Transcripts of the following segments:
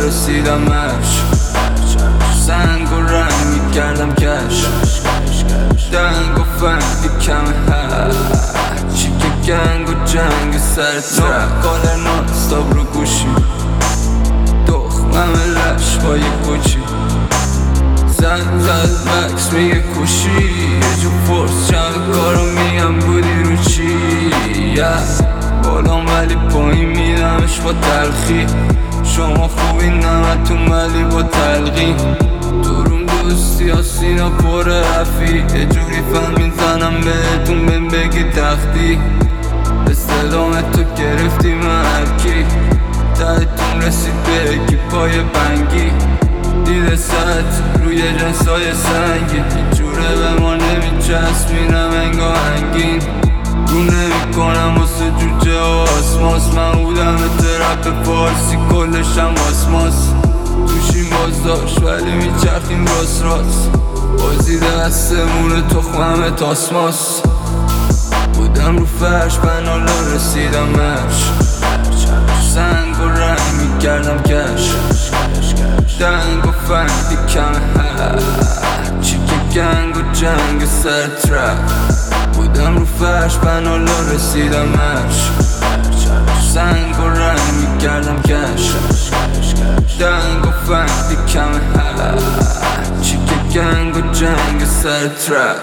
رسیدمش، سنگ و رنگ میکردم کش، دنگ و فنگ کمه هرچی که گنگ و جنگ سر ترک کالر نانستاب رو گوشی، دخمم لش با یه کوچی، زنگ زد مکس میگه کوشی، یه جو فرس چند کارو میگم بودی رو چی، بالام ولی پایین میدمش با تلخی، شما خوبی نمتون ولی با تلقین، دروم دوستی ها سینا پر رفی، یه جوری فهمین زنم بهتون بهم بگی تختی، استعلام تو گرفتی مرکی، تایتون رسید به یکی پای بنگی، دیده سطح روی جنسای سنگین، هیچ جوره به ما نمیچسبینم انگاهنگین، رو نمیکنم واسه جوجه و آسماس، من بودم ترپ فارسی کلشم آسماس، توشیم باز داشت ولی میچرخیم راست راست، بازی دستمونه تخمه تاسماس، بودم رو فرش بنالا رسیدمش، سنگ و رنگ میکردم کش، دنگ و فنگ کمه هرچی که گنگ و جنگ سر ترک، بودم رو فرش بنالا رسیدمش، سنگ و رنگ میکردم کش، دنگ و فنگ کمه هرچی که گنگ و جنگ سر ترک،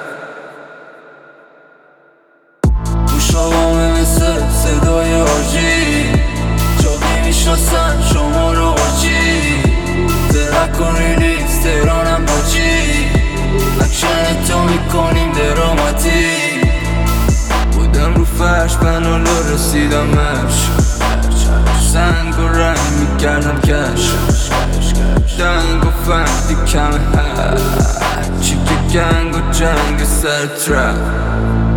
گوشابامه مثل صدای آجی، جا میشناسن شما رو آجی، درک و ریلیز تهرانم باجی، اکشن تو میکنیم دراماتی، بودم رو فرش بنالا رسیدمش، سنگ و رنگ میکردم کش، دنگ و فنگ کمه هرچی که گنگ و جنگ سر ترک.